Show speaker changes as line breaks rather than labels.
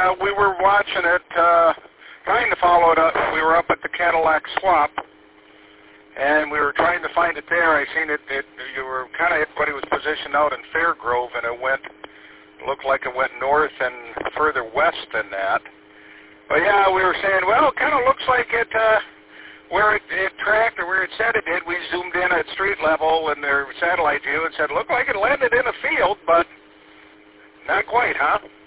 we were watching it, trying to follow it up. We were up at the Cadillac Swamp, and we were trying to find it there. I seen it, you were kind of, everybody was positioned out in Fairgrove, and looked like it went north and further west than that. But yeah, we were saying, well, it kind of looks like it, where it tracked or where it said it did. We zoomed in at street level in their satellite view and said, looked like it landed in a field, but not quite, huh?